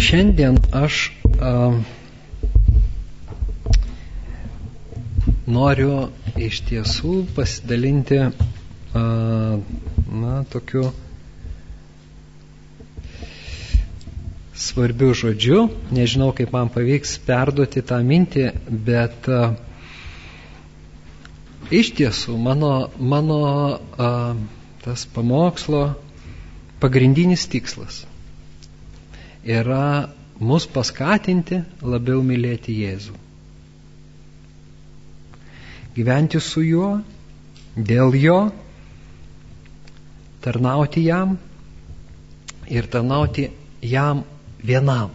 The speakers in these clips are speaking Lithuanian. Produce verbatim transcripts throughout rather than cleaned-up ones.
Šiandien aš a, noriu iš tiesų pasidalinti a, na, tokiu svarbiu žodžiu. Nežinau, kaip man pavyks perduoti tą mintį, bet a, iš tiesų mano, mano a, tas pamokslo pagrindinis tikslas yra mus paskatinti labiau mylėti Jėzų. Gyventi su juo, dėl jo, tarnauti jam ir tarnauti jam vienam.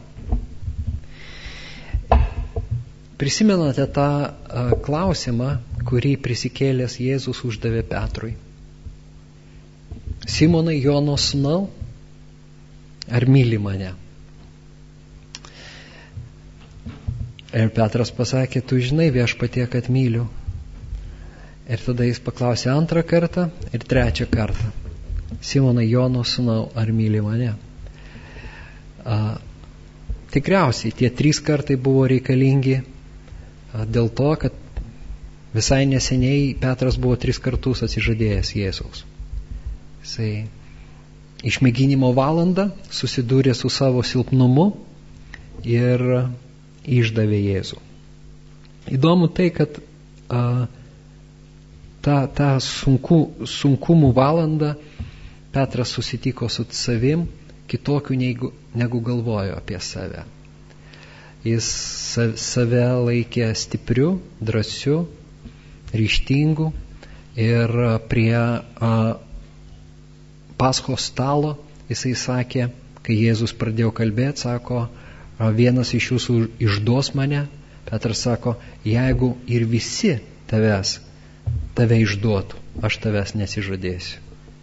Prisimenate tą a, klausimą, kurį prisikėlęs Jėzus uždavė Petrui. Simonai, Jono sūnau, ar myli mane? Ir Petras pasakė, tu žinai viešpatie, kad myliu. Ir tada jis paklausė antrą kartą ir trečią kartą. Simonai, Jono sūnau, ar myli mane? A, tikriausiai tie trys kartai buvo reikalingi a, dėl to, kad visai neseniai Petras buvo tris kartus atsižadėjęs Jėzaus. Jisai išmėginimo valandą susidūrė su savo silpnumu ir išdavė Jėzų. Įdomu tai, kad a, tą, tą sunku, sunkumų valandą Petras susitiko su savim kitokiu negu, negu galvojo apie save. Jis save laikė stipriu, drąsiu, ryžtingu ir prie a, Paschos stalo jisai sakė, kai Jėzus pradėjo kalbėti, sako, vienas iš jūsų išduos mane. Petras sako, jeigu ir visi tavęs, tave išduotų, aš tavęs nesižadėsiu.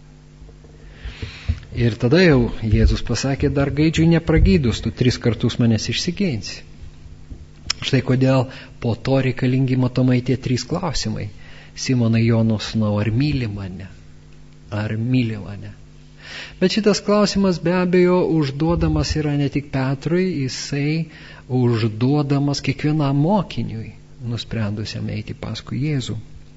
Ir tada jau Jėzus pasakė, dar gaidžiui nepragydus, tu tris kartus manęs išsiginsi. Štai kodėl po to reikalingi matomai tie trys klausimai. Simonai, Jono sūnau, ar myli mane? Ar myli mane? Bet šitas klausimas be abejo užduodamas yra ne tik Petrui, jisai užduodamas kiekvienam mokiniui, nusprendusiam eiti paskui Jėzų.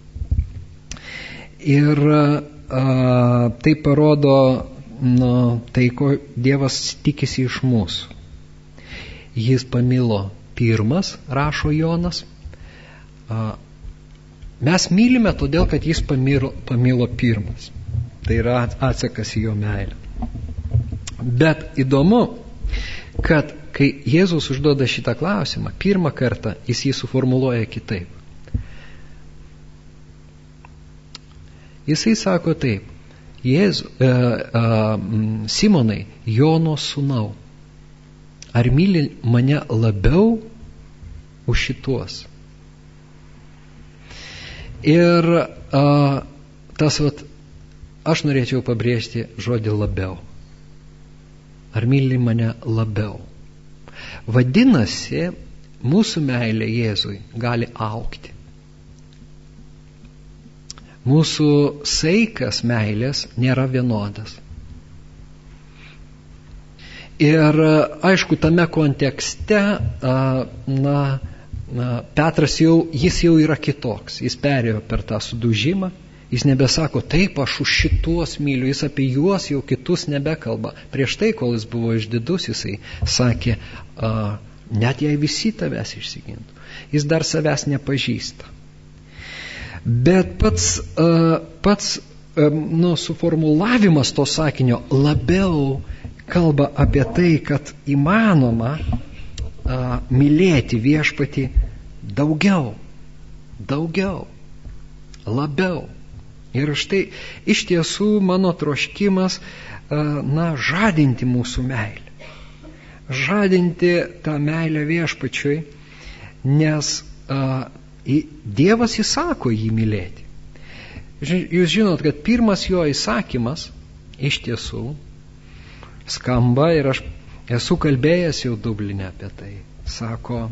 Ir a, tai parodo nu, tai, ko Dievas tikisi iš mūsų. Jis pamilo pirmas, rašo Jonas. A, mes mylime todėl, kad jis pamilo, pamilo pirmas. Tai yra atsakas į jo meilę. Bet įdomu, kad kai Jėzus užduoda šitą klausimą, pirmą kartą jis jį suformuluoja kitaip. Jisai sako taip, Jėzu, e, e, Simonai, Jono sūnau, ar myli mane labiau už šituos? Ir e, tas vat, aš norėčiau pabrėžti žodį labiau. Ar myli mane labiau? Vadinasi, mūsų meilė Jėzui gali augti. Mūsų saikas meilės nėra vienodas. Ir aišku, tame kontekste na, na, Petras jau, jis jau yra kitoks. Jis perėjo per tą sudužimą. Jis nebesako, taip, aš už šituos myliu, jis apie juos jau kitus nebekalba. Prieš tai, kol jis buvo išdidus, jisai sakė, net jei visi tavęs išsigintų. Jis dar savęs nepažįsta. Bet pats, pats nu, suformulavimas to sakinio labiau kalba apie tai, kad įmanoma mylėti viešpatį daugiau, daugiau, labiau. Ir štai iš tiesų mano troškimas, na, žadinti mūsų meilę. Žadinti tą meilę viešpačiui, nes a, Dievas įsako jį mylėti. Jūs žinot, kad pirmas jo įsakymas iš tiesų skamba, ir aš esu kalbėjęs jau Dubline apie tai. Sako,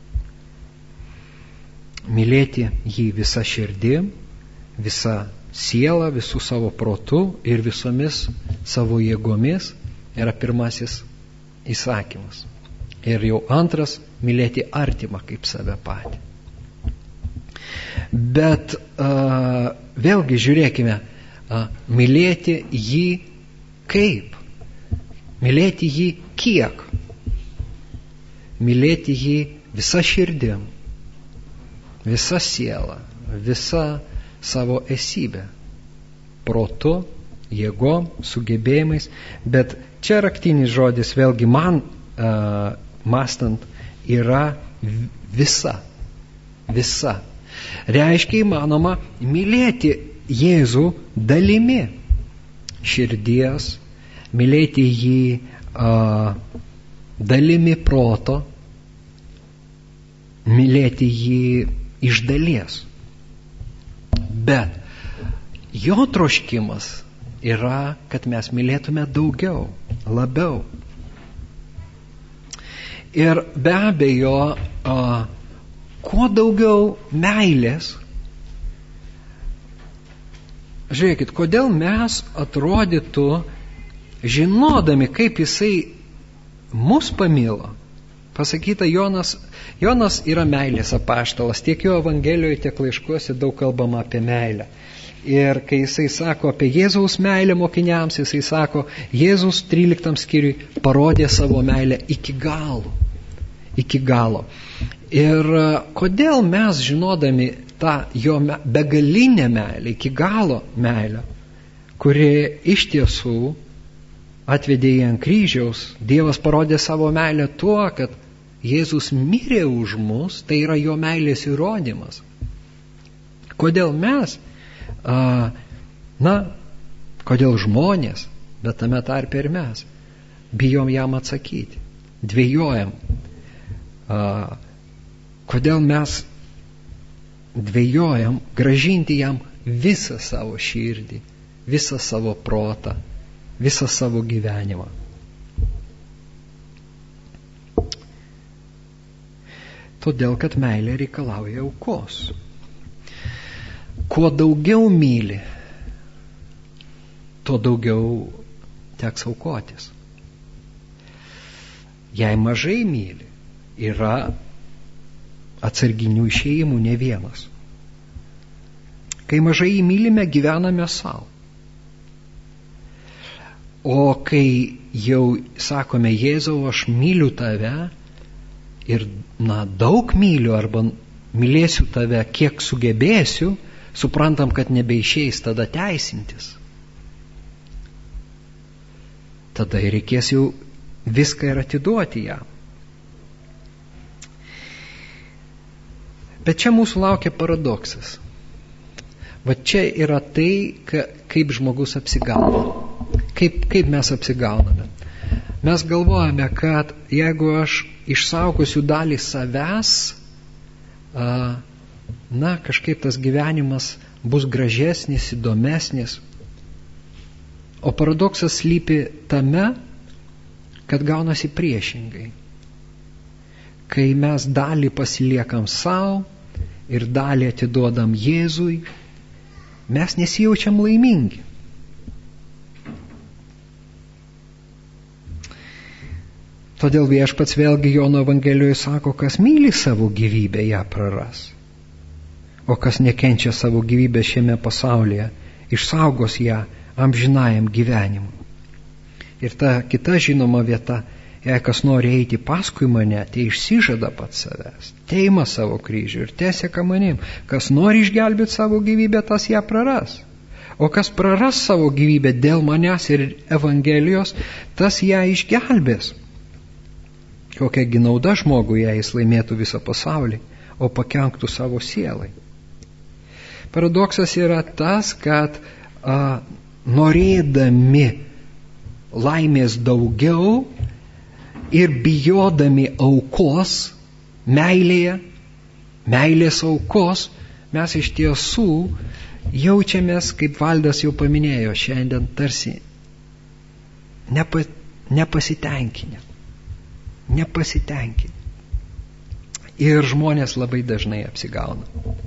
mylėti jį visą širdim, visą sielą, visų savo protų ir visomis savo jėgomis yra pirmasis įsakymas. Ir jau antras – mylėti artimą kaip save patį. Bet uh, vėlgi žiūrėkime, uh, mylėti jį kaip? Mylėti jį kiek? Mylėti jį visa širdim, visa siela, visa savo esybė, protu, jėgom, sugebėjimais. Bet čia raktinis žodis, vėlgi man uh, mąstant, yra visa. Visa. Reiškia įmanoma mylėti Jėzų dalimi širdies, mylėti jį uh, dalimi proto, mylėti jį iš dalies. Bet jo troškimas yra, kad mes mylėtume daugiau, labiau. Ir be abejo, uh, kuo daugiau meilės, žiūrėkit, kodėl mes atrodytų, žinodami, kaip jisai mus pamilo. Pasakyta, Jonas, Jonas yra meilės apaštalas, tiek jo Evangelijoje, tiek laiškuose daug kalbama apie meilę. Ir kai jisai sako apie Jėzaus meilę mokiniams, jisai sako, Jėzus tryliktam skyriui parodė savo meilę iki galo. Iki galo. Ir kodėl mes, žinodami tą jo begalinę meilę, iki galo meilę, kuri iš tiesų atvedė jį ant kryžiaus, Dievas parodė savo meilę tuo, kad Jėzus mirė už mus, tai yra jo meilės įrodymas. Kodėl mes, a, na, kodėl žmonės, bet tame tarpe ir mes, bijom jam atsakyti, dvejojam. A, kodėl mes dvejojam grąžinti jam visą savo širdį, visą savo protą, visą savo gyvenimą. Todėl, kad meilė reikalauja aukos. Kuo daugiau myli, tuo daugiau teks aukotis. Jei mažai myli, yra atsarginių išėjimų ne vienas. Kai mažai mylime, gyvename savo. O kai jau sakome, Jėzau, aš myliu tave ir, na, daug myliu arba mylėsiu tave, kiek sugebėsiu, suprantam, kad nebeišeis tada teisintis. Tada reikės jau viską ir atiduoti jam. Bet čia mūsų laukia paradoksas. Va čia yra tai, ka, kaip žmogus apsigauna. Kaip, kaip mes apsigauname. Mes galvojame, kad jeigu aš išsaugosiu dalį savęs, a, na, kažkaip tas gyvenimas bus gražesnis, įdomesnis. O paradoksas slypi tame, kad gaunasi priešingai. Kai mes dalį pasiliekam savo ir dalį atiduodam Jėzui, mes nesijaučiam laimingi. Todėl Viešpats vėlgi Jono Evangelijoje sako, kas myli savo gyvybę, ją praras. O kas nekenčia savo gyvybę šiame pasaulyje, išsaugos ją amžinajam gyvenimui. Ir ta kita žinoma vieta, jei kas nori eiti paskui mane, tai išsižada pats savęs, teima savo kryžių ir teseka manim. Kas nori išgelbėti savo gyvybę, tas ją praras. O kas praras savo gyvybę dėl manęs ir Evangelijos, tas ją išgelbės. Kokiagi nauda žmogui, jei jis laimėtų visą pasaulį, o pakenktų savo sielai. Paradoksas yra tas, kad a, norėdami laimės daugiau ir bijodami aukos, meilėje, meilės aukos, mes iš tiesų jaučiamės, kaip Valdas jau paminėjo šiandien, tarsi nepa, nepasitenkinę. Nepasitenkinę. Ir žmonės labai dažnai apsigauna.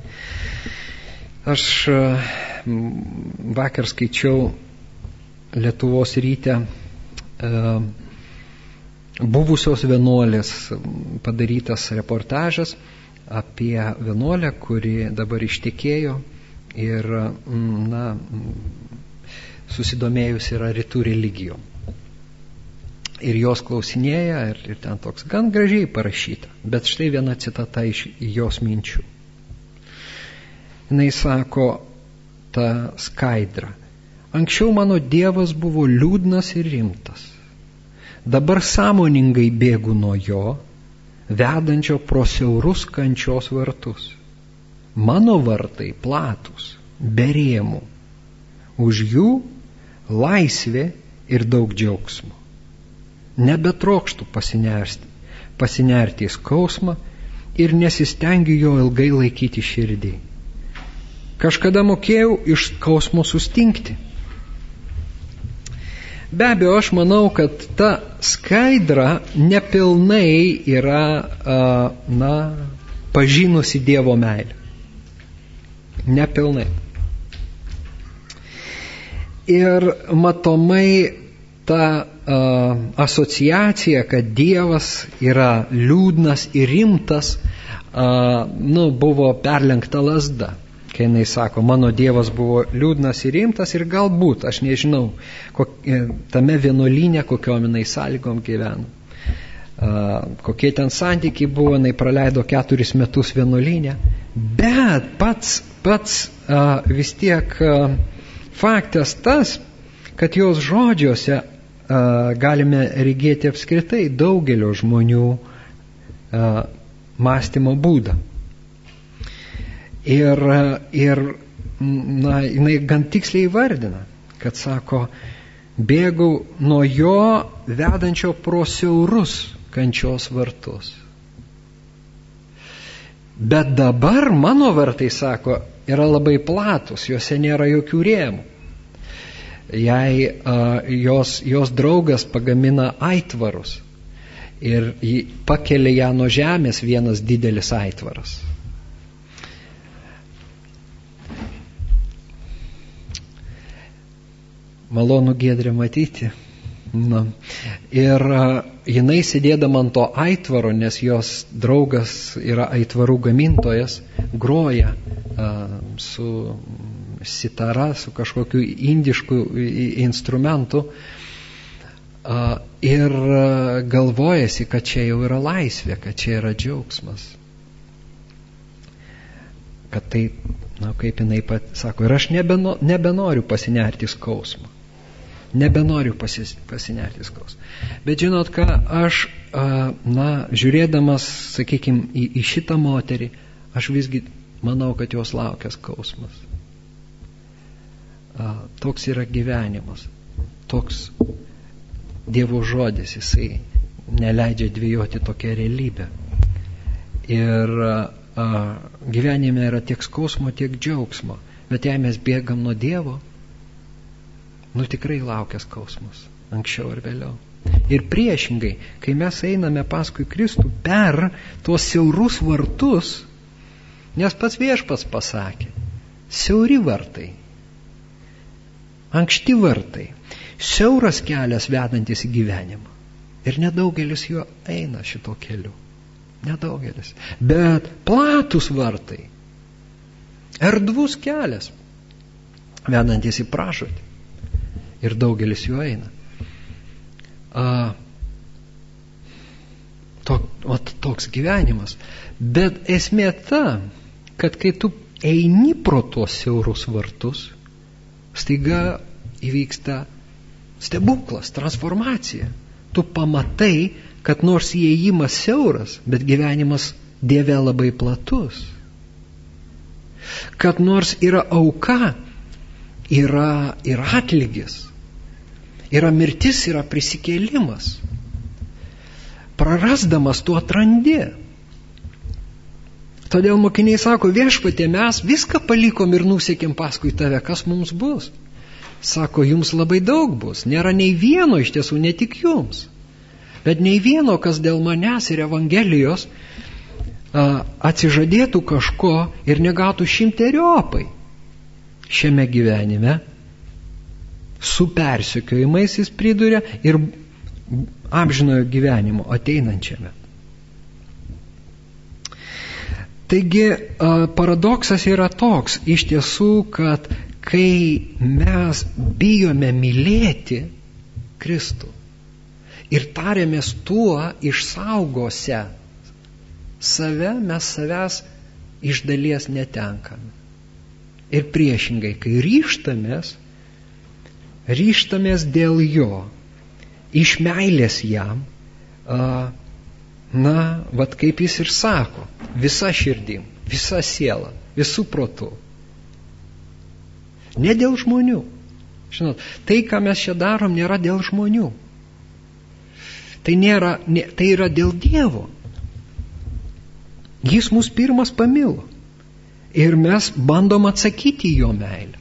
Aš vakar skaičiau Lietuvos ryte buvusios vienuolės padarytas reportažas apie vienuolę, kuri dabar ištekėjo ir, na, susidomėjus yra rytų religijom. Ir jos klausinėja, ir, ir ten toks gan gražiai parašyta. Bet štai viena citata iš jos minčių. Jinai sako, ta Skaidra: anksčiau mano Dievas buvo liūdnas ir rimtas. Dabar sąmoningai bėgu nuo jo, vedančio pro siaurus kančios vartus. Mano vartai platūs, be rėmų. Už jų laisvė ir daug džiaugsmo. Nebetrokštų pasinerti, pasinerti į skausmą ir nesistengiu jo ilgai laikyti širdį. Kažkada mokėjau iš skausmo sustingti. Be abejo, aš manau, kad ta Skaidra nepilnai yra, na, pažinusi Dievo meilę. Nepilnai. Ir matomai ta uh, asociacija, kad Dievas yra liūdnas ir rimtas, uh, nu, buvo perlenkta lazda. Kai jinai sako, mano Dievas buvo liūdnas ir rimtas, ir galbūt, aš nežinau, kok, tame vienuolyne, kokiom jinai sąlygom gyveno. Uh, kokie ten santykiai buvo, jinai praleido keturis metus vienuolyne, bet pats, pats uh, vis tiek uh, faktas tas, kad jos žodžiuose uh, galime regėti apskritai daugelio žmonių uh, mąstymo būdą. Ir, ir na, jinai gan tiksliai įvardina, kad sako, bėgau nuo jo vedančio pro siaurus kančios vartus. Bet dabar mano vartai, sako, yra labai platus, juose nėra jokių rėmų. Jei uh, jos, jos draugas pagamina aitvarus ir pakelia ją nuo žemės vienas didelis aitvaras. Malonu Giedrę matyti. Na. Ir uh, jinai sėdėdama ant to aitvaro, nes jos draugas yra aitvarų gamintojas, groja uh, su sitara, su kažkokiu indišku instrumentu uh, ir uh, galvojasi, kad čia jau yra laisvė, kad čia yra džiaugsmas. Kad tai, na, kaip jinai pat sako, ir aš nebeno, nebenoriu pasinerti skausmą. Nebenoriu pasis, pasinerti skausmą. Bet žinot ką, aš, uh, na, žiūrėdamas, sakykime, į, į šitą moterį, aš visgi manau, kad jos laukia skausmas. Toks yra gyvenimas, toks Dievo žodis, jisai neleidžia dvejoti tokią realybę. Ir a, gyvenime yra tiek skausmo, tiek džiaugsmo, bet jei mes bėgam nuo Dievo, nu tikrai laukia skausmas, anksčiau ar vėliau. Ir priešingai, kai mes einame paskui Kristų per tuos siaurus vartus, nes pats Viešpats pasakė, siauri vartai, ankšti vartai, siauras kelias vedantis į gyvenimą. Ir nedaugelis jo eina šito keliu. Nedaugelis. Bet platus vartai, erdvus kelias vedantis į pražūtį. Ir daugelis jo eina. A, to, o, toks gyvenimas. Bet esmė ta, kad kai tu eini pro tuos siaurus vartus, staiga įvyksta stebuklas, transformacija. Tu pamatai, kad nors įėjimas siauras, bet gyvenimas Dieve labai platus. Kad nors yra auka, yra, yra atlygis, yra mirtis, yra prisikėlimas. Prarasdamas tu atrandi. Todėl mokiniai sako, Viešpatie, mes viską palikom ir nusekėm paskui tave, kas mums bus? Sako, jums labai daug bus, nėra nei vieno, iš tiesų ne tik jums, bet nei vieno, kas dėl manęs ir Evangelijos a, atsižadėtų kažko ir negautų šimteriopai šiame gyvenime, su persekiojimais jis priduria ir amžinojo gyvenimo ateinančiame. Taigi paradoksas yra toks, iš tiesų, kad kai mes bijome mylėti Kristų ir tariamės tuo išsaugose save, mes savęs iš dalies netenkame. Ir priešingai, kai ryžtamės, ryžtamės dėl jo, iš meilės jam, na, vat kaip jis ir sako, visa širdim, visa siela, visų protų. Ne dėl žmonių. Žinot, tai, ką mes čia darom, nėra dėl žmonių. Tai, nėra, ne, tai yra dėl Dievo. Jis mus pirmas pamilo. Ir mes bandom atsakyti į jo meilę.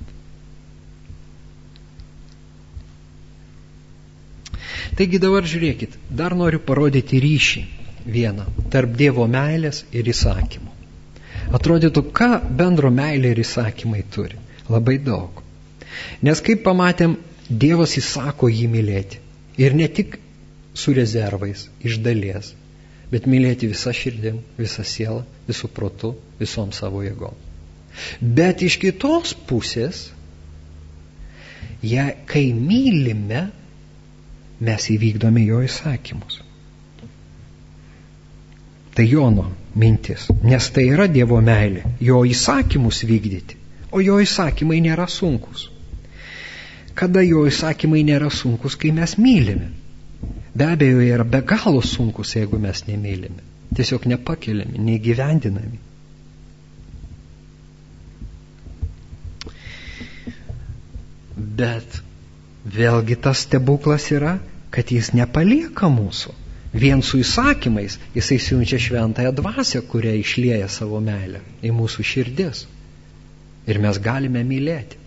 Taigi dabar žiūrėkit, dar noriu parodyti ryšį vieną tarp Dievo meilės ir įsakymų. Atrodytų, ką bendro meilė ir įsakymai turi? Labai daug. Nes kaip pamatėm, Dievas įsako jį mylėti. Ir ne tik su rezervais, iš dalies, bet mylėti visą širdim, visą sielą, visų protų, visom savo jėgom. Bet iš kitos pusės, ja, kai mylime, mes įvykdome jo įsakymus. Tai Jono mintis, nes tai yra Dievo meilė, jo įsakymus vykdyti, o jo įsakymai nėra sunkus. Kada jo įsakymai nėra sunkus, kai mes mylime? Be abejo, jie yra be galo sunkus, jeigu mes nemylime. Tiesiog nepakeliami, neįgyvendinami. Bet vėlgi tas stebuklas yra, kad jis nepalieka mūsų. Vien su įsakymais jisai siunčia šventąją dvasią, kurią išlieja savo meilę į mūsų širdis. Ir mes galime mylėti.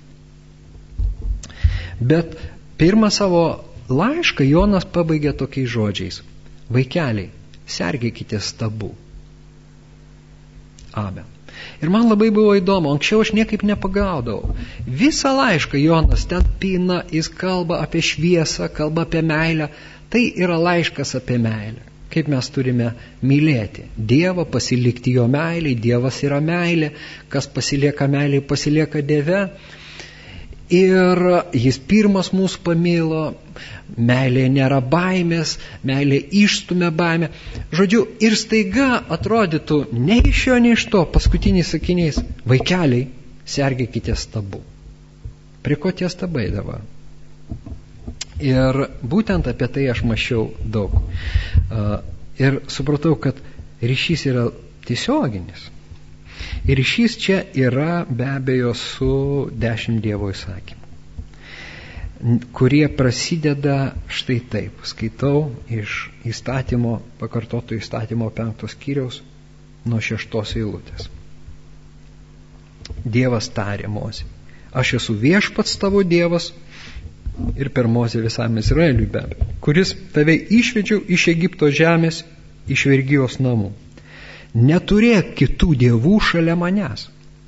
Bet pirmą savo laišką Jonas pabaigė tokiais žodžiais. Vaikeliai, sergėkite stabų. Amen. Ir man labai buvo įdomu, anksčiau aš niekaip nepagaudavau. Visą laišką Jonas ten pina, jis kalba apie šviesą, kalba apie meilę. Tai yra laiškas apie meilę. Kaip mes turime mylėti Dievą, pasilikti jo meilį, Dievas yra meilė, kas pasilieka meilį, pasilieka Dieve. Ir jis pirmas mūsų pamilo, meilė nėra baimės, meilė išstumia baimę. Žodžiu, ir staiga atrodytų, ne iš jo, ne iš to, paskutinis sakinys, vaikeliai, sergėkite stabų. Prie ko tie stabai dabar? Ir būtent apie tai aš mąsčiau daug. Ir supratau, kad ryšys yra tiesioginis. Ir ryšys čia yra be abejo su dešimt Dievo įsakymų, kurie prasideda štai taip. Skaitau iš įstatymo, pakartoto įstatymo penktos skyriaus nuo šeštos eilutės. Dievas tarė Mozei, aš esu viešpats tavo Dievas, ir per Mozę visam Izraeliui be abejo, kuris tave išvedžiau iš Egipto žemės, iš vergijos namų. Neturėk kitų dievų šalia manęs.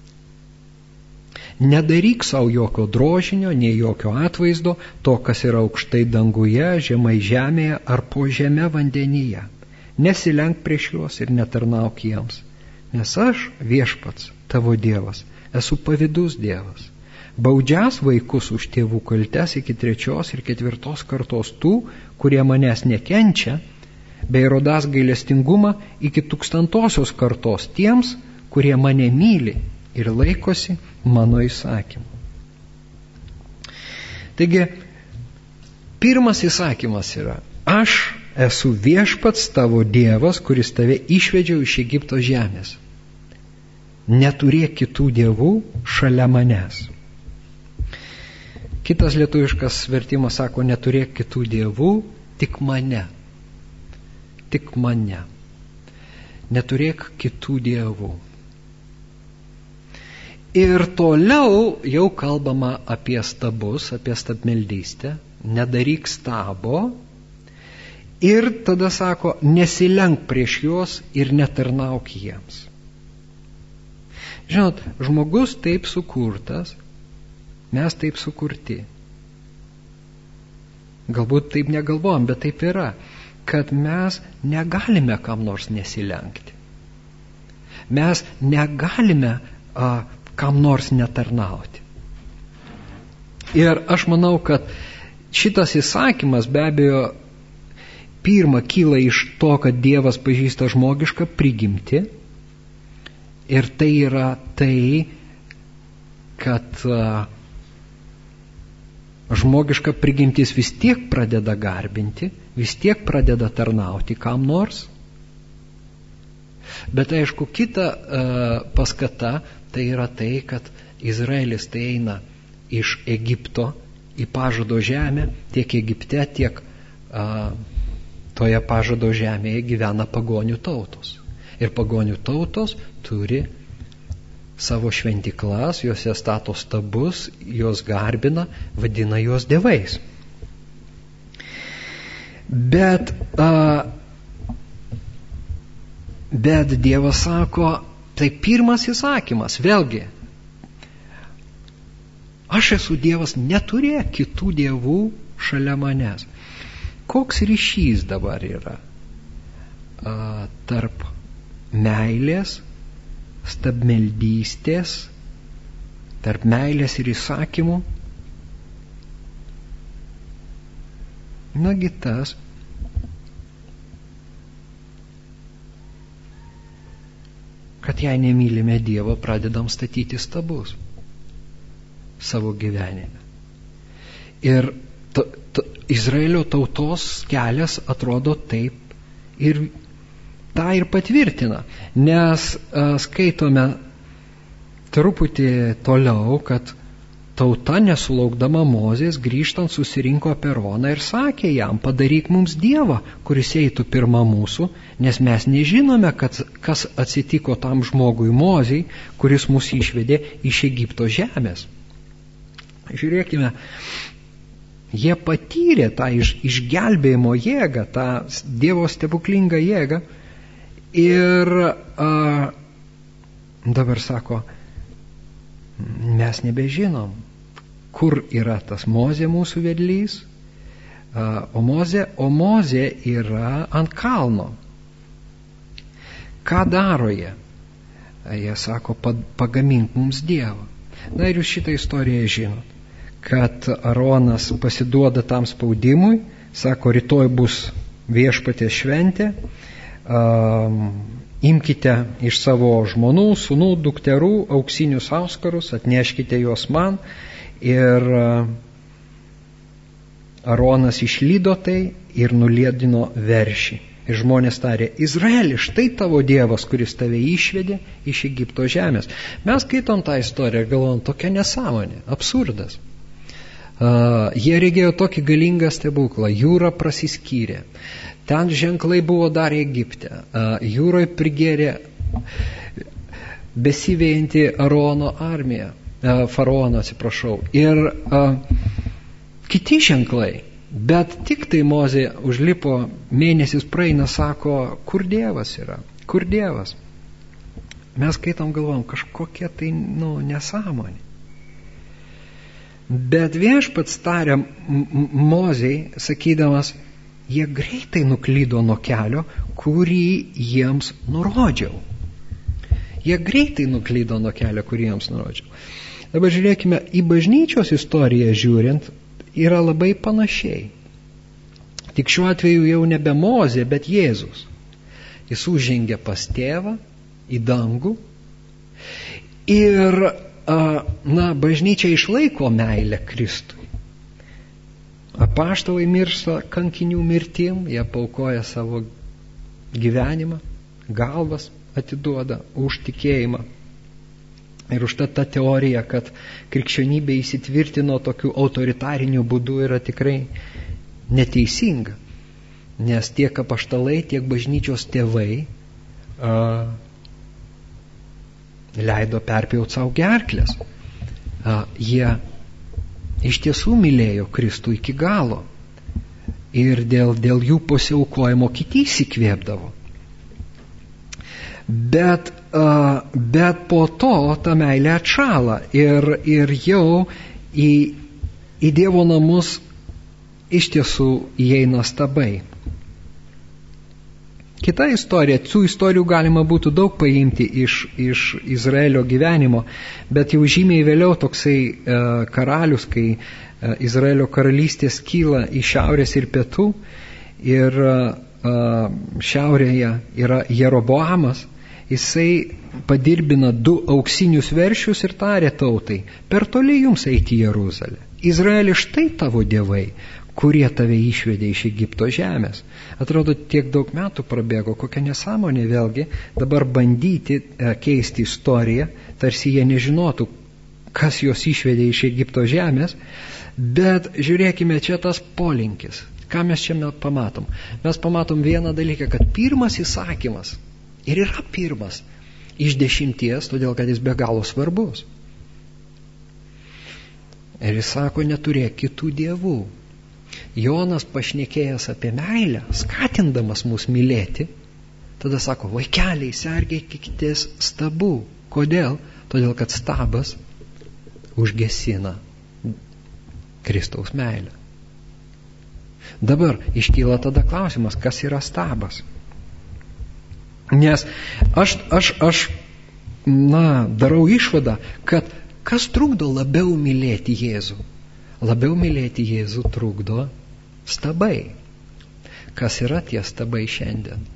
Nedaryk savo jokio drožinio, nei jokio atvaizdo, to, kas yra aukštai danguje, žemai žemėje ar po žeme vandenyje. Nesilenk prieš juos ir netarnauk jiems. Nes aš, viešpats, tavo Dievas, esu pavydus Dievas. Baudžias vaikus už tėvų kaltes iki trečios ir ketvirtos kartos tų, kurie manęs nekenčia, bei rodas gailestingumą iki tūkstantosios kartos tiems, kurie mane myli ir laikosi mano įsakymų. Taigi, pirmas įsakymas yra, aš esu viešpats tavo Dievas, kuris tave išvedžiau iš Egipto žemės. Neturėk kitų dievų šalia manęs. Kitas lietuviškas vertimas sako, neturėk kitų dievų, tik mane. Tik mane. Neturėk kitų dievų. Ir toliau jau kalbama apie stabus, apie stabmeldystę. Nedaryk stabo. Ir tada sako, nesilenk prieš juos ir netarnauk jiems. Žinot, žmogus taip sukurtas, mes taip sukurti. galbūt taip negalvojam, bet taip yra, kad mes negalime kam nors nesilenkti. Mes negalime a, kam nors netarnauti. Ir aš manau, kad šitas įsakymas be abejo pirma kyla iš to, kad Dievas pažįsta žmogišką prigimtį. Ir tai yra tai, kad a, žmogiška prigimtis vis tiek pradeda garbinti, vis tiek pradeda tarnauti kam nors. Bet aišku, kita uh, paskata tai yra tai, kad Izraelis tai eina iš Egipto į pažado žemę, tiek Egipte, tiek uh, toje pažado žemėje gyvena pagonių tautos. Ir pagonių tautos turi savo šventiklas, juose stato stabus, juos garbina, vadina juos dievais. Bet uh, Bet Dievas sako, tai pirmas įsakymas, vėlgi, aš esu Dievas, neturėk kitų dievų šalia manęs. Koks ryšys dabar yra a, tarp meilės, stabmeldystės, tarp meilės ir įsakymų? Nagi tas, kad jei nemylime Dievo, pradedam statyti stabus savo gyvenime. Ir ta, ta, Izraelio tautos kelias atrodo taip ir tą ir patvirtina, nes a, skaitome truputį toliau, kad tauta nesulaukdama Mozės grįžtant susirinko apie Aroną ir sakė jam, padaryk mums dievą, kuris eitų pirma mūsų, nes mes nežinome, kad, kas atsitiko tam žmogui Mozei, kuris mus išvedė iš Egipto žemės. Žiūrėkime, jie patyrė tą iš, išgelbėjimo jėgą, tą Dievo stebuklingą jėgą ir a, dabar sako, mes nebežinom, kur yra tas Mozė mūsų vedlys, o Mozė, o Mozė yra ant kalno. Ką daro jie? Jie sako, pagamink mums dievą. Na ir jūs šitą istoriją žinot, kad Aronas pasiduoda tam spaudimui, sako, rytoj bus viešpaties šventė, um, imkite iš savo žmonų, sūnų, dukterų auksinius auskarus, atneškite juos man. Ir Aronas išlydo tai ir nuliedino veršį. Ir žmonės tarė, Izraeli, štai tavo Dievas, kuris tave išvedė iš Egipto žemės. Mes skaitom tą istoriją ir galvom, tokia nesąmonė, absurdas. Uh, jie regėjo tokį galingą stebuklą, jūra prasiskyrė. Ten ženklai buvo dar Egipte. Uh, jūroje prigėrė besivėjanti Arono armija. Faraono, atsiprašau. Ir a, kiti ženklai, bet tik tai Mozė užlipo, mėnesis praeina, sako, kur Dievas yra, kur Dievas. Mes skaitom, galvom, kažkokia tai, nu, nesąmonė. Bet viešpats tarė Mozei, sakydamas, jie greitai nuklydo nuo kelio, kurį jiems nurodžiau. Jie greitai nuklydo nuo kelio, kurį jiems nurodžiau. Dabar žiūrėkime, į bažnyčios istoriją žiūrint, yra labai panašiai. Tik šiuo atveju jau nebe Mozė, bet Jėzus. Jis užžengė pas tėvą į dangų ir, na, bažnyčia išlaiko meilę Kristui. Apaštalai miršta kankinių mirtim, jie paukoja savo gyvenimą, galvas atiduoda už tikėjimą. Ir užtat ta teorija, kad krikščionybė įsitvirtino tokiu autoritariniu būdu, yra tikrai neteisinga. Nes tiek apaštalai, tiek bažnyčios tėvai a, leido perpjauti savo gerklės. A, jie iš tiesų mylėjo Kristų iki galo. Ir dėl, dėl jų pasiaukojimo kiti įsikvėpdavo. Bet, uh, bet po to ta meilė atšąla ir, ir jau į, į Dievo namus iš tiesų įeina stabai. Kita istorija, tų istorijų galima būtų daug paimti iš, iš Izraelio gyvenimo, bet jau žymiai vėliau toksai e, karalius, kai e, Izraelio karalystės kyla į šiaurės ir pietų, ir e, šiaurėje yra Jeroboamas, jisai padirbina du auksinius veršius ir tarė tautai, per toli jums eiti į Jeruzalę. Izraeli, štai tavo dievai, kurie tave išvedė iš Egipto žemės. Atrodo, tiek daug metų prabėgo, kokia nesąmonė vėlgi dabar bandyti e, keisti istoriją, tarsi jie nežinotų, kas juos išvedė iš Egipto žemės, bet žiūrėkime, čia tas polinkis. Ką mes čia pamatom? Mes pamatom vieną dalyką, kad pirmas įsakymas ir yra pirmas iš dešimties, todėl kad jis be galo svarbus. Ir jis sako, neturėk kitų dievų. Jonas pašnekėjęs apie meilę, skatindamas mus mylėti, tada sako, vaikeliai, sergėkitės stabų. Kodėl? Todėl, kad stabas užgesina Kristaus meilę. Dabar iškyla tada klausimas, kas yra stabas? Nes aš, aš, aš na, darau išvadą, kad kas trukdo labiau mylėti Jėzų? Labiau mylėti Jėzų trukdo stabai. Kas yra tie stabai šiandien?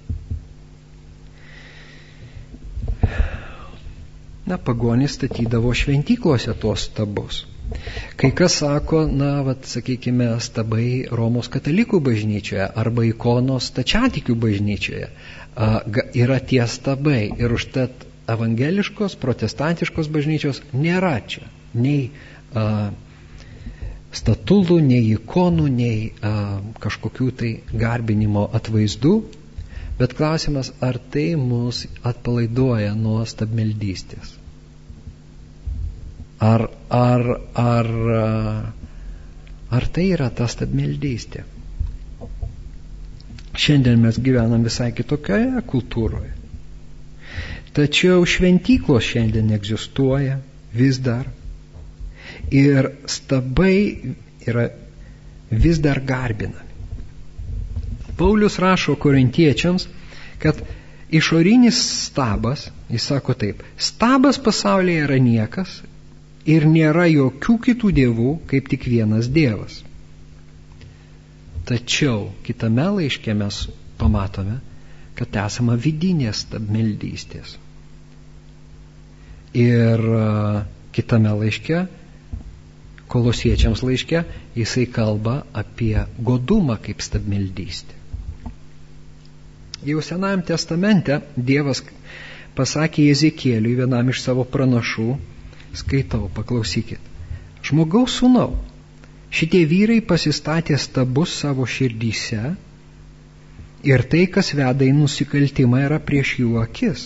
Na, pagonys statydavo šventyklose tuos stabus. Kai kas sako, na, vat, sakykime, stabai Romos katalikų bažnyčioje arba ikonos stačiatikių bažnyčioje a, ga, yra tie stabai. Ir užtat evangeliškos, protestantiškos bažnyčios nėra čia. Nei a, statulų, nei ikonų, nei a, kažkokių tai garbinimo atvaizdų, bet klausimas, ar tai mus atpalaiduoja nuo stabmeldystės? Ar, ar, ar, ar tai yra ta stabmeldystė? Šiandien mes gyvenam visai kitokioje kultūroje. Tačiau šventyklos šiandien egzistuoja vis dar. Ir stabai yra vis dar garbinami. Paulius rašo korintiečiams, kad išorinis stabas, jis sako taip, stabas pasaulyje yra niekas ir nėra jokių kitų dievų, kaip tik vienas Dievas. Tačiau kitame laiške mes pamatome, kad esama vidinės stabmeldystės. Ir uh, kitame laiške, Kolosiečiams laiške, jisai kalba apie godumą kaip stabmeldystę. Jau Senajame testamente Dievas pasakė Ezekėliui, vienam iš savo pranašų, skaitau, paklausykit. Žmogaus sūnau, šitie vyrai pasistatė stabus savo širdyse ir tai, kas veda į nusikaltimą, yra prieš jų akis.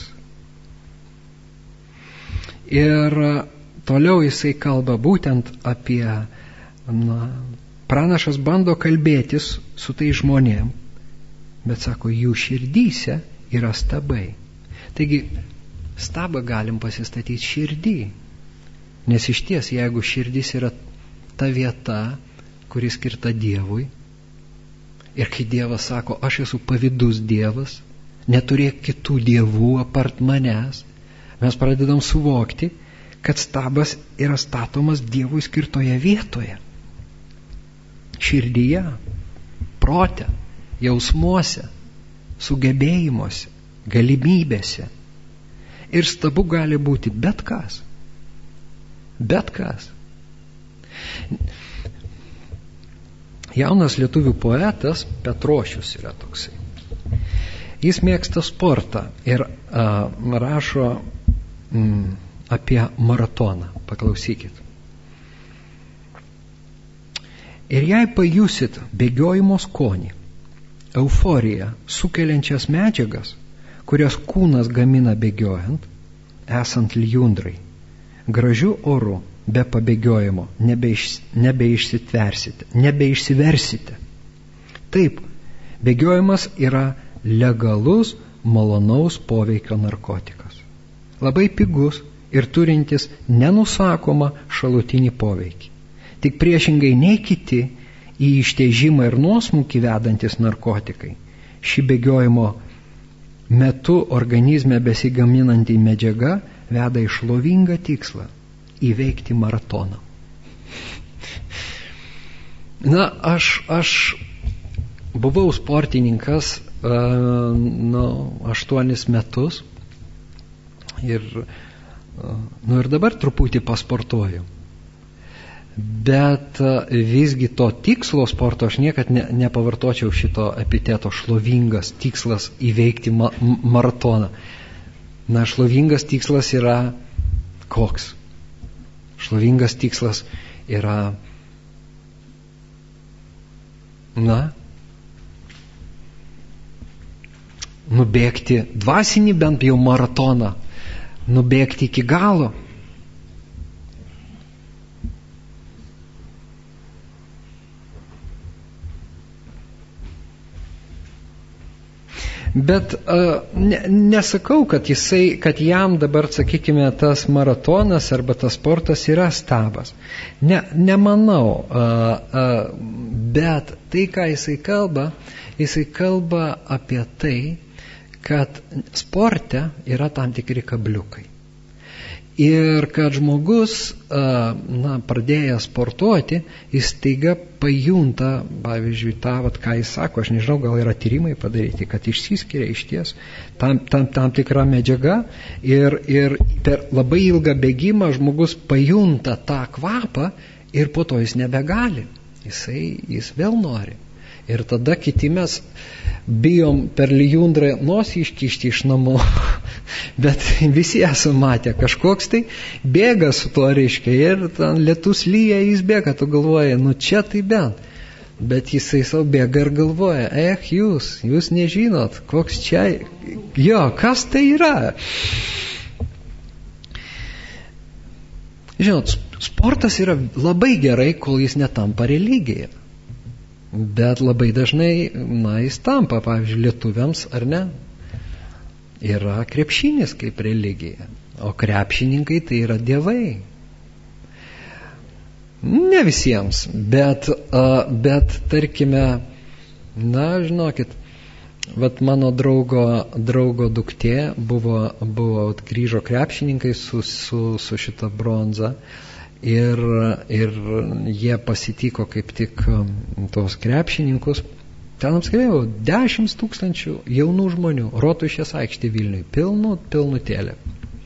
Ir toliau jisai kalba būtent apie, na, pranašas bando kalbėtis su tai žmonėm, bet sako, jų širdyse yra stabai. Taigi, stabą galim pasistatyti širdį, nes iš ties, jeigu širdis yra ta vieta, kuri skirta Dievui, ir kai Dievas sako, aš esu pavydus Dievas, neturėk kitų dievų apart manęs, mes pradedam suvokti, kad stabas yra statomas Dievui skirtoje vietoje. Širdyje, prote, jausmuose, sugebėjimuose, galimybėse. Ir stabu gali būti bet kas. Bet kas. Jaunas lietuvių poetas Petrošius yra toksai. Jis mėgsta sportą ir a, rašo mm, apie maratoną. Paklausykit. Ir jei pajusit bėgiojimo skonį, euforiją sukeliančias medžiagas, kurias kūnas gamina bėgiojant, esant lijundrai, gražiu oru, be pabėgiojimo, nebeiš, nebeišsitversite, nebeišsiversite. Taip, bėgiojimas yra legalus, malonaus poveikio narkotikas. Labai pigus ir turintis nenusakomą šalutinį poveikį. Tik priešingai nei kiti, į ištiežimą ir nuosmukį vedantis narkotikai. Ši bėgiojimo metu organizme besigaminanti medžiaga veda į šlovingą tikslą – įveikti maratoną. Na, aš, aš buvau sportininkas uh, nu, aštuonis metus ir, uh, nu, ir dabar truputį pasportuoju. Bet uh, visgi to tikslo sporto aš niekad ne, nepavartočiau šito epiteto šlovingas tikslas įveikti ma- maratoną. Na, šlovingas tikslas yra koks? Šlovingas tikslas yra, na, nubėgti dvasinį bent jau maratoną, nubėgti iki galo. Bet uh, ne, nesakau, kad jisai, kad jam dabar, sakykime, tas maratonas arba tas sportas yra stabas. Ne, nemanau, uh, uh, bet tai, ką jisai kalba, jisai kalba apie tai, kad sporte yra tam tikri kabliukai. Ir kad žmogus, na, pradėjęs sportuoti, jis taiga pajunta, pavyzdžiui, tą, vat, ką jis sako, aš nežinau, gal yra tyrimai padaryti, kad išsiskiria iš ties tam, tam, tam tikra medžiaga ir, ir per labai ilgą bėgimą žmogus pajunta tą kvapą ir po to jis nebegali. Jisai, jis vėl nori. Ir tada kiti mes bijom per lijundrą nosį iškišti iš namų, bet visi esame matę, kažkoks tai bėga su to, reiškia, ir ten lietus lyja, jis bėga, tu galvoji, nu čia tai bent. Bet jisai savo bėga ir galvoja, eh, jūs, jūs nežinot, koks čia, jo, kas tai yra? Žinot, sportas yra labai gerai, kol jis netampa religija. Bet labai dažnai, na, jis tampa, pavyzdžiui, lietuviams, ar ne? Yra krepšinis kaip religija, o krepšininkai tai yra dievai. Ne visiems, bet, uh, bet tarkime, na, žinokit, vat mano draugo, draugo duktė buvo, buvo grįžo krepšininkai su, su, su šita bronza. Ir, ir jie pasitiko kaip tik tos krepšininkus. Ten apskritai dešimt tūkstančių jaunų žmonių, Rotušės aikštė Vilniui, pilnu, pilnutėlė.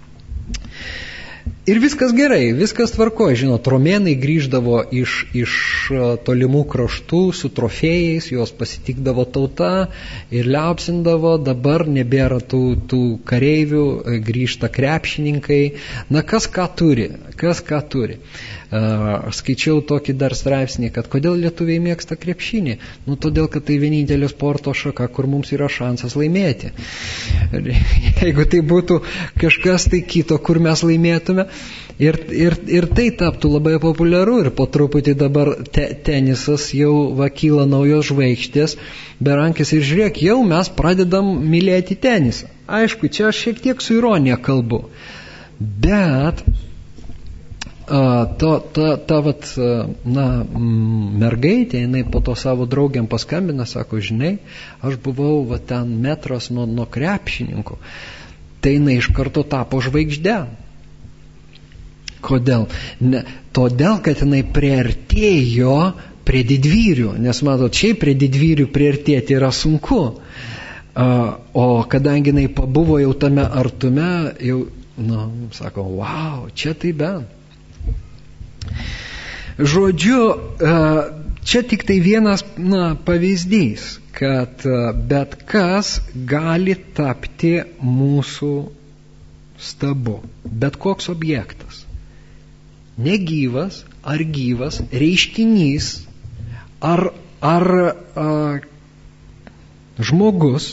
Ir viskas gerai, viskas tvarkoja, žinot, romėnai grįždavo iš, iš tolimų kraštų su trofėjais, juos pasitikdavo tauta ir liaupsindavo, dabar nebėra tų, tų kareivių, grįžta krepšininkai, na kas ką turi, kas ką turi. Uh, skaičiau tokį dar straipsnį, kad kodėl lietuviai mėgsta krepšinį? Nu, todėl, kad tai vienintelė sporto šaka, kur mums yra šansas laimėti. Jeigu tai būtų kažkas tai kito, kur mes laimėtume, ir, ir, ir tai taptų labai populiaru, ir po truputį dabar te, tenisas jau va kyla naujos žvaigždės, berankis ir žiūrėk, jau mes pradedam mylėti tenisą. Aišku, čia aš šiek tiek su ironija kalbu, bet Uh, to, ta, ta vat, uh, na, mergaitė, jinai po to savo draugiam paskambina, sako, žinai, aš buvau va, ten metras nuo, nuo krepšininkų. Tai jinai iš karto tapo žvaigžde. Kodėl? Ne, todėl, kad jinai priartėjo prie didvyrių, nes matot, šiaip prie didvyrių priartėti yra sunku. Uh, o kadangi jinai pabuvo jau tame artume, jau, na, sako, wow, čia tai bent. Žodžiu, čia tik tai vienas, na, pavyzdys, kad bet kas gali tapti mūsų stabu, bet koks objektas, negyvas ar gyvas, reiškinys ar, ar a, žmogus.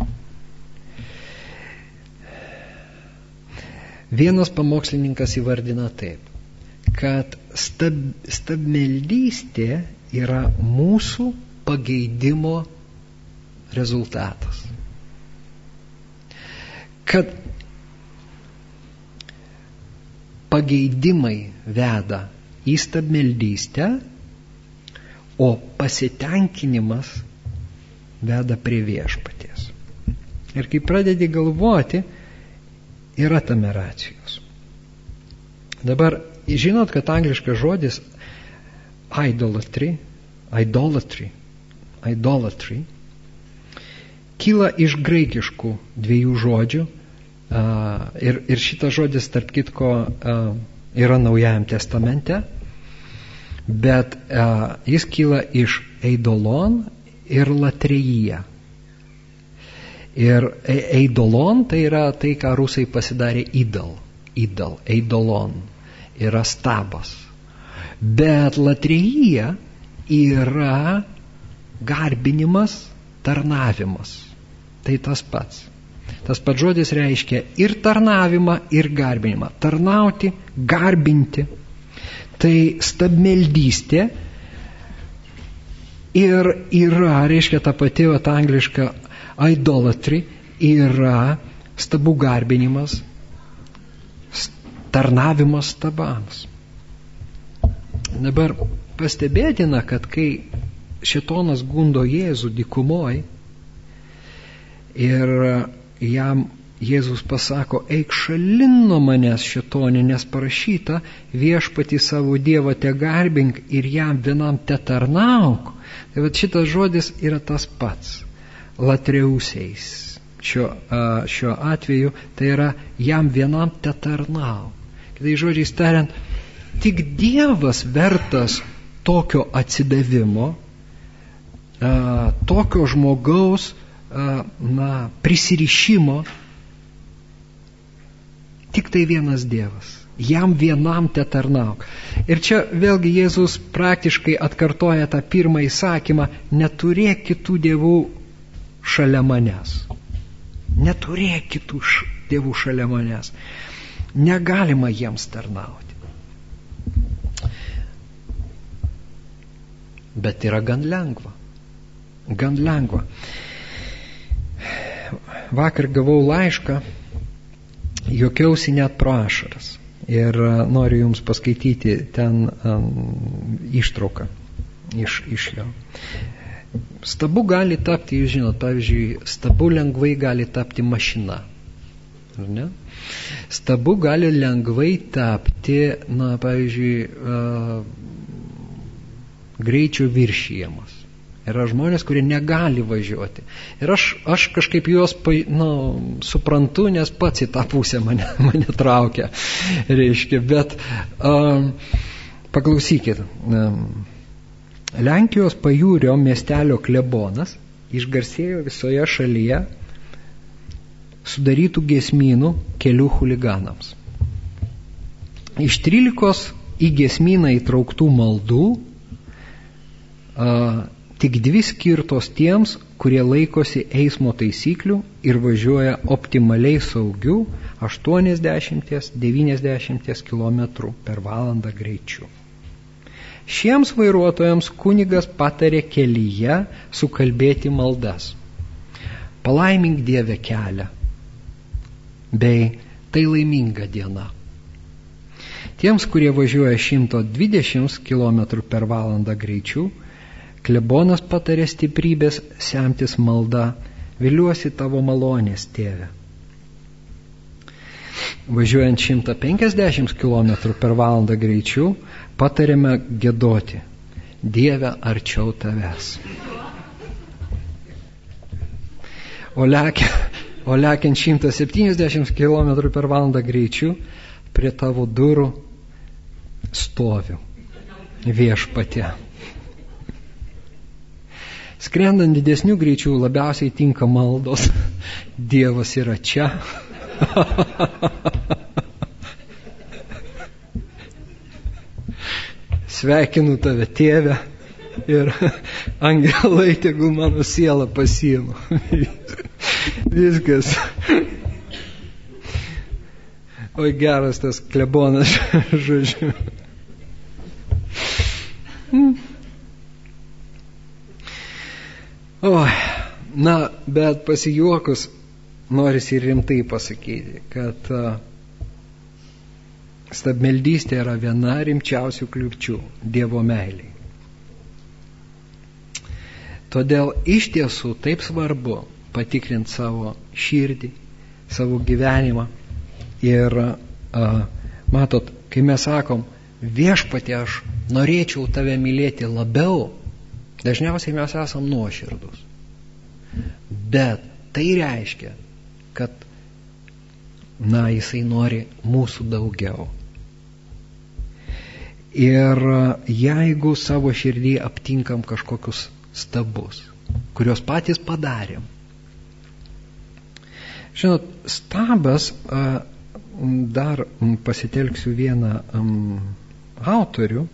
Vienas pamokslininkas įvardina taip, kad stab, stabmeldystė yra mūsų pageidimo rezultatas. Kad pageidimai veda į stabmeldystę, o pasitenkinimas veda prie viešpaties. Ir kai pradedi galvoti, yra tame racijos. Dabar, žinot, kad angliškas žodis idolatry, idolatry, idolatry, kyla iš graikiškų dviejų žodžių, uh, ir, ir šitas žodis, tarp kitko, uh, yra Naujajam testamente, bet uh, jis kyla iš eidolon ir latreija. Ir eidolon tai yra tai, ką rusai pasidarė idol, idol, eidolon, yra stabas. Bet latreija yra garbinimas, tarnavimas. Tai tas pats. Tas pats žodis reiškia ir tarnavimą, ir garbinimą. Tarnauti, garbinti. Tai stabmeldystė ir yra, reiškia ta pati vat, angliška idolatry, yra stabų garbinimas, tarnavimas stabams. Dabar pastebėtina, kad kai šėtonas gundo Jėzų dykumoj ir jam Jėzus pasako, eik šalin nuo manęs, šėtonė, nes parašyta, viešpatį savo Dievą te garbink ir jam vienam te tarnauk. Tai vat šitas žodis yra tas pats, latreusiais. Šiuo, šiuo atveju tai yra jam vienam te tarnauk. Kitai žodžiais tariant, tik Dievas vertas tokio atsidavimo, tokio žmogaus na, prisirišimo, tik tai vienas Dievas. Jam vienam te tarnauk. Ir čia vėlgi Jėzus praktiškai atkartoja tą pirmą įsakymą, neturėk kitų dievų šalia manęs. Neturėk kitų š... dievų šalia manęs. Negalima jiems tarnauti. Bet yra gan lengva. Gan lengva. Vakar gavau laišką, juokiausi net pro ašaras. Ir noriu jums paskaityti ten um, ištrauką iš, iš jo. Stabu gali tapti, jūs žinot, pavyzdžiui, stabu lengvai gali tapti mašina. Ar ne? Stabu gali lengvai tapti, na, pavyzdžiui, uh, greičio viršijimas. Yra žmonės, kurie negali važiuoti. Ir aš, aš kažkaip juos nu, suprantu, nes pats į tą pusę mane, mane traukia. Reiškia, bet um, paklausykit. Um, Lenkijos pajūrio miestelio klebonas išgarsėjo visoje šalyje sudarytų giesmynų kelių chuliganams. Iš trylikos į giesmyną įtrauktų maldų uh, tik dvi skirtos tiems, kurie laikosi eismo taisyklių ir važiuoja optimaliai saugių aštuoniasdešimt devyniasdešimt kilometrų per valandą greičiu. Šiems vairuotojams kunigas patarė kelyje sukalbėti maldas. Palaimink Dieve kelią, bei tai laiminga diena. Tiems, kurie važiuoja šimtas dvidešimt kilometrų per valandą greičiu, klebonas patarė stiprybės semtis malda, viliuosi tavo malonės, Tėve. Važiuojant šimtas penkiasdešimt kilometrų per valandą greičiu, patarėme giedoti, Dieve arčiau tavęs. O, lekia, o lekiant šimtas septyniasdešimt kilometrų per valandą greičiu, prie tavo durų stoviu, Viešpatie. Skrendant didesnių greičių labiausiai tinka maldos. Dievas yra čia. Sveikinu tave, Tėve, ir angelai tegul mano sielą pasiima. Viskas. Oi, geras tas klebonas, žodžiu. O, na, bet pasijuokus norisi ir rimtai pasakyti, kad uh, stabmeldystė yra viena rimčiausių kliūčių Dievo meiliai. Todėl iš tiesų taip svarbu patikrinti savo širdį, savo gyvenimą. Ir a, matot, kai mes sakom, viešpatie, aš norėčiau tave mylėti labiau, dažniausiai mes esam nuoširdus. Bet tai reiškia, kad na, jisai nori mūsų daugiau. Ir jeigu savo širdį aptinkam kažkokius stabus, kurios patys padarėm. Žinot, stabas, dar pasitelksiu vieną autorių,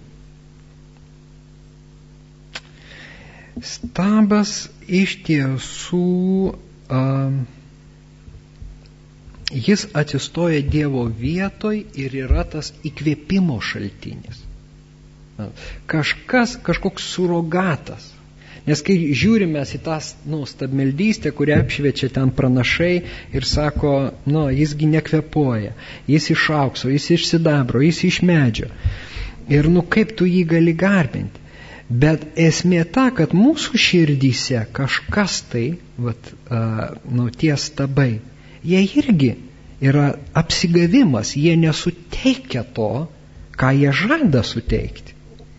stabas iš tiesų jis atsistoja Dievo vietoj ir yra tas įkvėpimo šaltinis. Kažkas, kažkoks surogatas. Nes kai žiūrime į tą nu, stabmeldystę, kurią apšviečia ten pranašai ir sako, nu, jisgi nekvepuoja, jis iš aukso, jis iš sidabro, jis iš medžio. Ir nu kaip tu jį gali garbinti? Bet esmė ta, kad mūsų širdyse kažkas tai, vat, uh, nu, tie stabai, jie irgi yra apsigavimas, jie nesuteikia to, ką jie žada suteikti.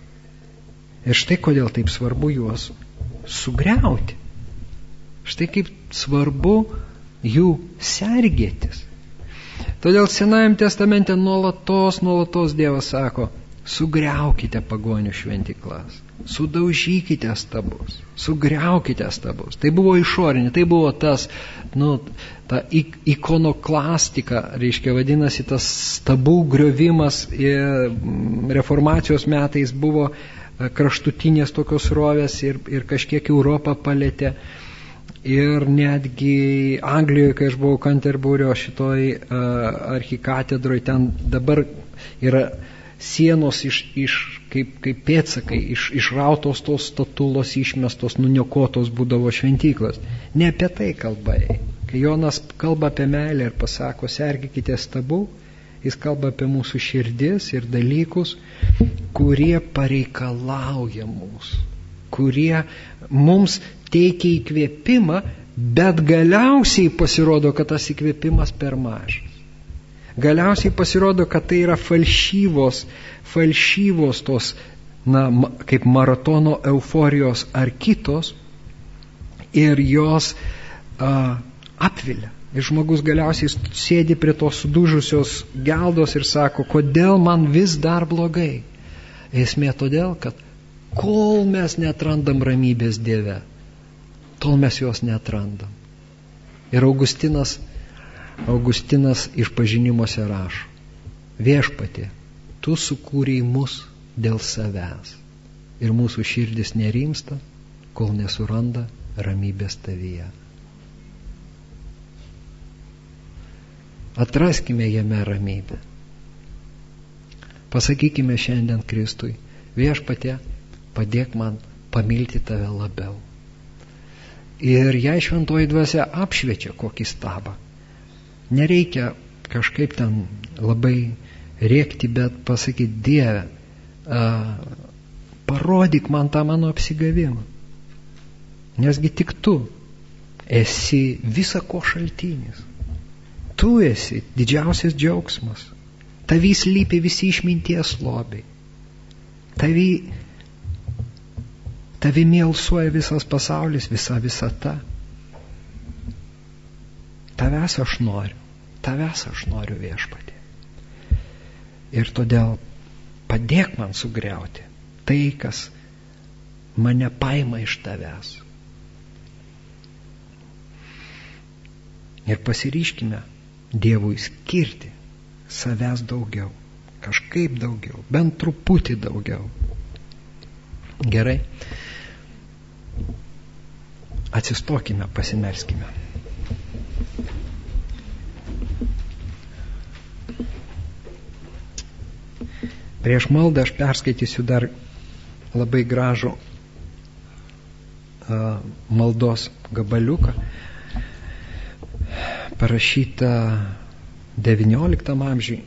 Ir štai kodėl taip svarbu juos sugriauti. Štai kaip svarbu jų sergėtis. Todėl Senajam testamente nuolatos, nuolatos Dievas sako, sugriaukite pagonių šventyklas, sudaužykite stabus, sugriaukite stabus. Tai buvo išorinė, tai buvo tas, nu, ta ikonoklastika, reiškia, vadinasi, tas stabų griovimas reformacijos metais buvo kraštutinės tokios rovės ir, ir kažkiek Europą palėtė. Ir netgi Anglijoje, kai aš buvau Canterburio šitoj uh, archikatedroje, ten dabar yra sienos iš, iš kaip, kaip pėdsakai, iš, išrautos tos statulos, išmestos, nuniokotos būdavo šventyklos. Ne apie tai kalba. Kai Jonas kalba apie meilę ir pasako, sergikite stabų, jis kalba apie mūsų širdis ir dalykus, kurie pareikalauja mūsų, kurie mums teikia įkvėpimą, bet galiausiai pasirodo, kad tas įkvėpimas per mažas. Galiausiai pasirodo, kad tai yra falšyvos, falšyvos tos, na, kaip maratono euforijos ar kitos, ir jos a, apvilia. Ir žmogus galiausiai sėdi prie tos sudužusios geldos ir sako, kodėl man vis dar blogai? Esmė todėl, kad kol mes neatrandam ramybės Dieve, tol mes jos neatrandam. Ir Augustinas, Augustinas išpažinimuose rašo, viešpatie, tu sukūrei mus dėl savęs ir mūsų širdis nerimsta, kol nesuranda ramybės tavyje. Atraskime jame ramybę. Pasakykime šiandien Kristui, viešpatie, padėk man pamilti tave labiau. Ir jei šventoji dvasia apšviečia kokį stabą, nereikia kažkaip ten labai rėkti, bet pasakyti, Dieve, a, parodyk man tą mano apsigavimą. Nesgi tik tu esi visa ko šaltinis. Tu esi didžiausias džiaugsmas. Tavy slypi visi išminties lobiai. Tavy, tavy mėlsuoja visas pasaulis, visa visata. Tavęs aš noriu. Tavęs aš noriu, viešpatie. Ir todėl padėk man sugriauti tai, kas mane paima iš tavęs. Ir pasiryškime Dievui skirti savęs daugiau, kažkaip daugiau, bent truputį daugiau. Gerai? Atsistokime, pasimelskime. Prieš maldą aš perskaitysiu dar labai gražų uh, maldos gabaliuką, parašyta devynioliktam amžiui,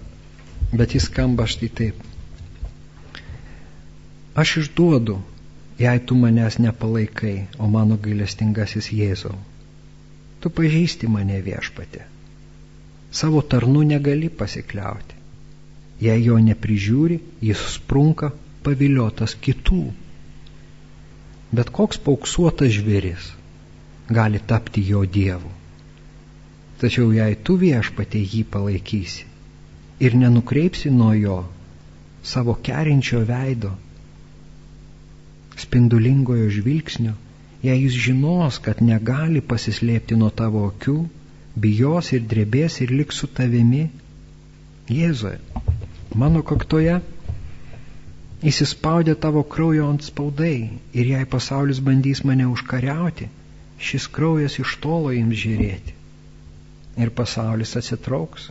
bet jis skamba štai taip. Aš išduodu jei tu manęs nepalaikai, o mano gailestingasis Jėzau, tu pažįsti mane, Viešpatie. Savo tarnu negali pasikliauti. Jei jo neprižiūri, jis sprunka paviliotas kitų. Bet koks pauksuotas žvėris gali tapti jo dievu. Tačiau jei tu, Viešpatie, jį palaikysi ir nenukreipsi nuo jo savo kerinčio veido, spindulingojo žvilgsnio, jei jis žinos, kad negali pasislėpti nuo tavo akių, bijos ir drebės ir liks su tavimi. Jėzue, mano kaktoje įsispaudė tavo kraujo antspaudai, ir jei pasaulis bandys mane užkariauti, šis kraujas iš tolo ims žėrėti, ir pasaulis atsitrauks,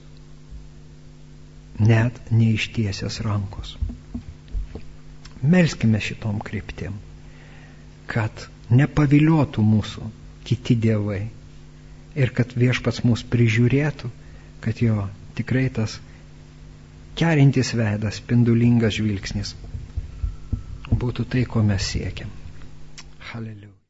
net neištiesęs rankos. Melskime šitom kryptim, kad nepaviliotų mūsų kiti dievai ir kad Viešpats mus prižiūrėtų, kad jo tikrai tas kerintis veidas, spindulingas žvilgsnis būtų tai, ko mes siekiam. Haleliuja.